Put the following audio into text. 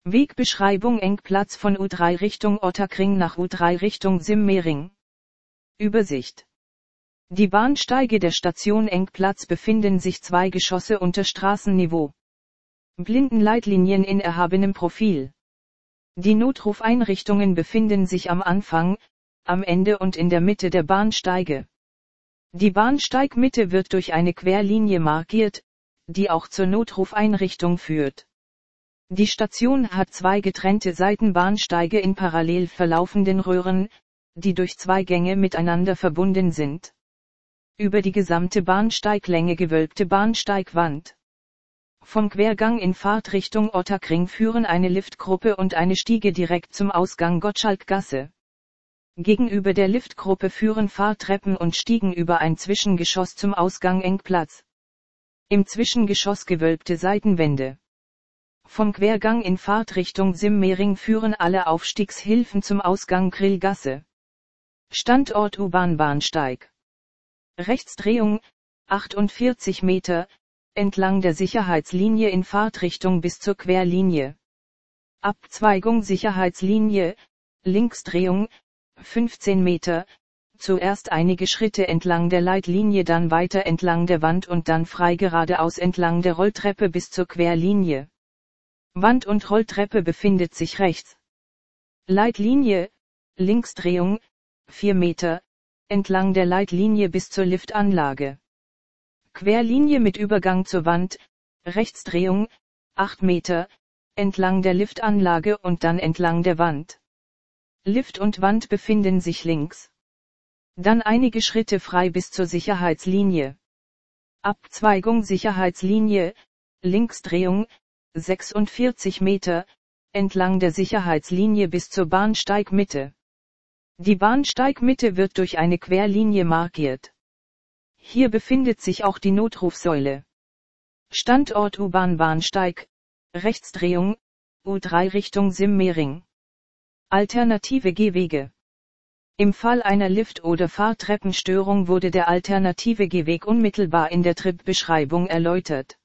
Wegbeschreibung: Engplatz von U3 Richtung Ottakring nach U3 Richtung Simmering. Übersicht. Die Bahnsteige der Station Engplatz befinden sich 2 Geschosse unter Straßenniveau. Blindenleitlinien in erhabenem Profil. Die Notrufeinrichtungen befinden sich am Anfang, am Ende und in der Mitte der Bahnsteige. Die Bahnsteigmitte wird durch eine Querlinie markiert, die auch zur Notrufeinrichtung führt. Die Station hat 2 getrennte Seitenbahnsteige in parallel verlaufenden Röhren, die durch 2 Gänge miteinander verbunden sind. Über die gesamte Bahnsteiglänge gewölbte Bahnsteigwand. Vom Quergang in Fahrtrichtung Ottakring führen eine Liftgruppe und eine Stiege direkt zum Ausgang Gottschalkgasse. Gegenüber der Liftgruppe führen Fahrtreppen und Stiegen über ein Zwischengeschoss zum Ausgang Engplatz. Im Zwischengeschoss gewölbte Seitenwände. Vom Quergang in Fahrtrichtung Simmering führen alle Aufstiegshilfen zum Ausgang Grillgasse. Standort U-Bahn-Bahnsteig. Rechtsdrehung, 48 Meter, entlang der Sicherheitslinie in Fahrtrichtung bis zur Querlinie. Abzweigung Sicherheitslinie, Linksdrehung, 15 Meter, zuerst einige Schritte entlang der Leitlinie, dann weiter entlang der Wand und dann frei geradeaus entlang der Rolltreppe bis zur Querlinie. Wand und Rolltreppe befindet sich rechts. Leitlinie, Linksdrehung, 4 Meter, entlang der Leitlinie bis zur Liftanlage. Querlinie mit Übergang zur Wand, Rechtsdrehung, 8 Meter, entlang der Liftanlage und dann entlang der Wand. Lift und Wand befinden sich links. Dann einige Schritte frei bis zur Sicherheitslinie. Abzweigung Sicherheitslinie, Linksdrehung, 46 Meter, entlang der Sicherheitslinie bis zur Bahnsteigmitte. Die Bahnsteigmitte wird durch eine Querlinie markiert. Hier befindet sich auch die Notrufsäule. Standort U-Bahn-Bahnsteig, Rechtsdrehung, U3 Richtung Simmering. Alternative Gehwege. Im Fall einer Lift- oder Fahrtreppenstörung wurde der alternative Gehweg unmittelbar in der Tripbeschreibung erläutert.